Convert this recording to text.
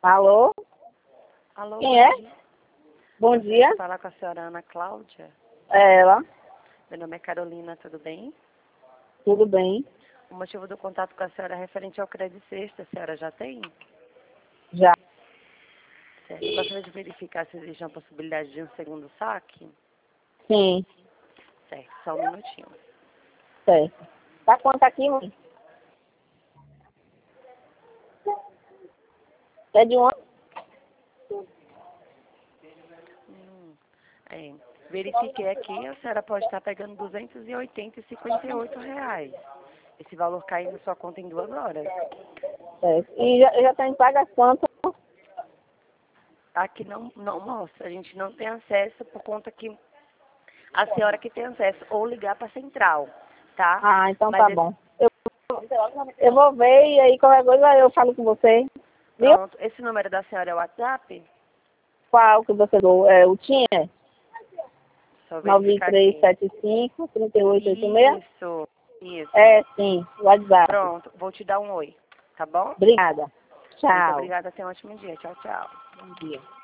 Alô? Alô, Quem é? bom dia. Bom Gostaria dia. de falar com a senhora Ana Cláudia. É ela. Meu nome é Carolina, tudo bem? Tudo bem? O motivo do contato com a senhora é referente ao crédito sexta. A senhora já tem? Já. Certo. Eu gostaria de verificar se existe uma possibilidade de um segundo saque. Sim, Certo, só um minutinho. certo. Tá quanto aqui, mãe? É de um ano? É, verifiquei aqui, a senhora pode estar pegando R$ 280,58. Esse valor cai na sua conta em 2 horas. Certo. E já tem paga quanto? Aqui não mostra, a gente não tem acesso por conta que a senhora que tem acesso, ou ligar para a central, tá? Ah, então Mas tá bom. Eu vou ver e aí qualquer coisa eu falo com você. Viu? pronto, esse número da senhora é o WhatsApp? Qual que você deu? É o TIM? Só verificar aqui. 9375-3886? Isso. É, sim, WhatsApp. Pronto, vou te dar um oi, tá bom? Obrigada. Muito Tchau. obrigada, tenha um ótimo dia. Tchau, tchau. Bom dia.